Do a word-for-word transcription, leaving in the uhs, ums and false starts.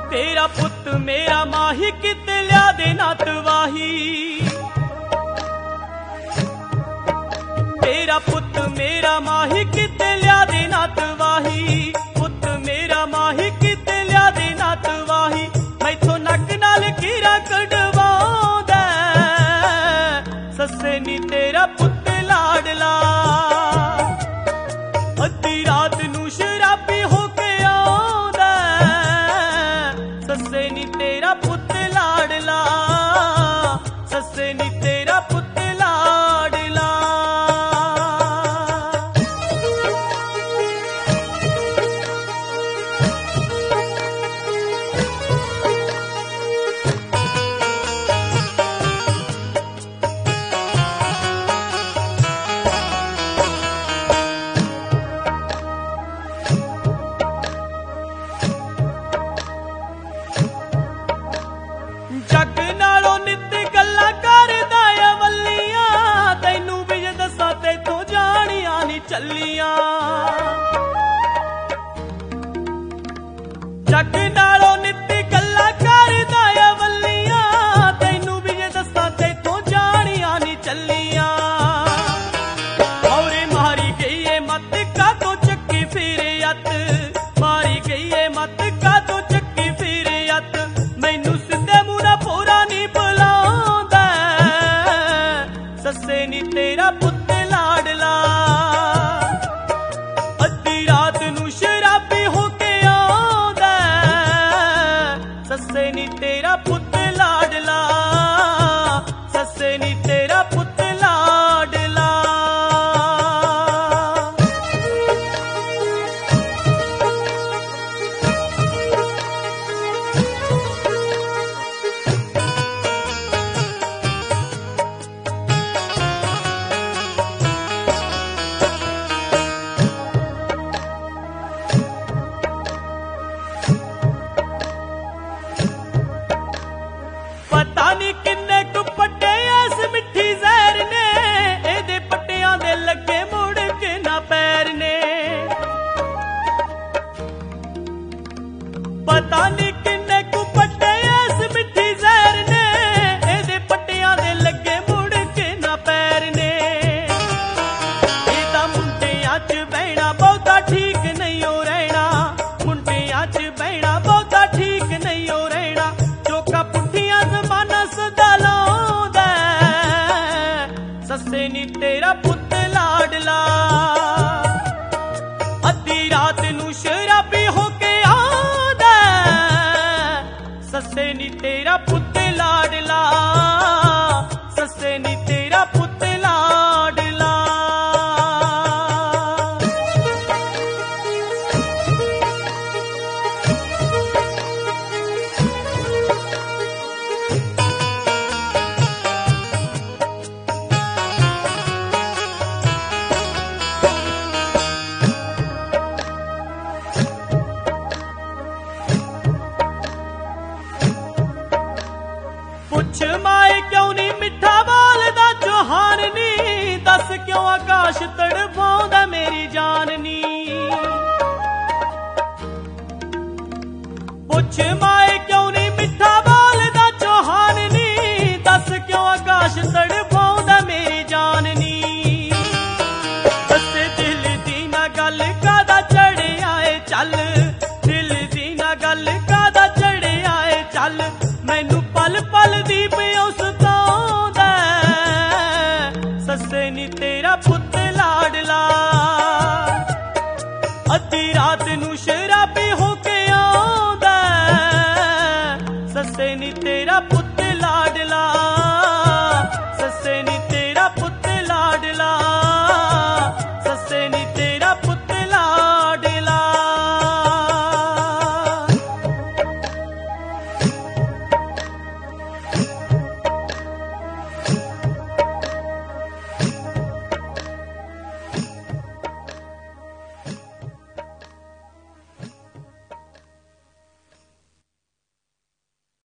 तेरा पुत मेरा माही किते लिया दे ना तवाही। तेरा पुत मेरा माही किते लिया दे ना तवाही। पुत मेरा माही किते लिया दे ना तवाही। मैथों नक नाल कीरा कढवाउंदा सस्से नी तेरा पुत लाडला। अद्धी रात नूं शराबी हो के आउंदा सस्से नी तेरा पुत लाडला। सस्से नी तेरा पुत लाडला। जग नालों नित गल्लां करदा आ वल्लियां। तैनू भी दसां तैथों जाणियां नी चलियां। जग नालों नित गल्लां करदा आ वल्लियां। तैनू भी दसां तैथों जाणियां नी चलियां। औरे मारी गई है मत कातों चक्की फिरे अत। मारी गई है मत कातों चक्की फिरे अत। मैनू सिद्धे मुंह नाल पूरा नी बुलाउंदा सस्से नी तेरा पुत लाडला। अद्धी रात नूं शराबी हो के आउंदा सस्से नी तेरा पुत लाडला। सस्से नी तेरा पुत लाडला। पता नी किन्ने कु पट्टे इस मिठी जहर ने। एदे पट्टियां दे लगे मुड़ के ना पैर ने। पता नी किन्ने कु पट्टे इस मिठी जहर ने। एदे पट्टियां दे लगे मुड़ के ना पैर ने। एदा मुंडियां च बहना बहुता ठीक नहीं हो रहना। मुंडियां च बहना बहुता ठीक नहीं हो रहना। चौका पुट्ठियां जमाना सदा लाउंदा सस्से नी तेरा पुत लाडला। अद्धी रात नूं शराबी हो के आउंदा सस्से नी तेरा पुत लाडला। सस्से नी तेरा पुत लाडला। पुछ माए क्यों नी मिठा बोलदा चौहान नी। दस क्यों आकाश तड़फाउंदा मेरी जान नी। पुछ माए क्यों नी मिठा बोलदा चौहान नी। दस क्यों आकाश तड़फाउंदा मेरी जान नी। दस दिल दी ना गल कादा चढ़िया ए चल। दिल दी ना गल कादा चढ़िया ए चल।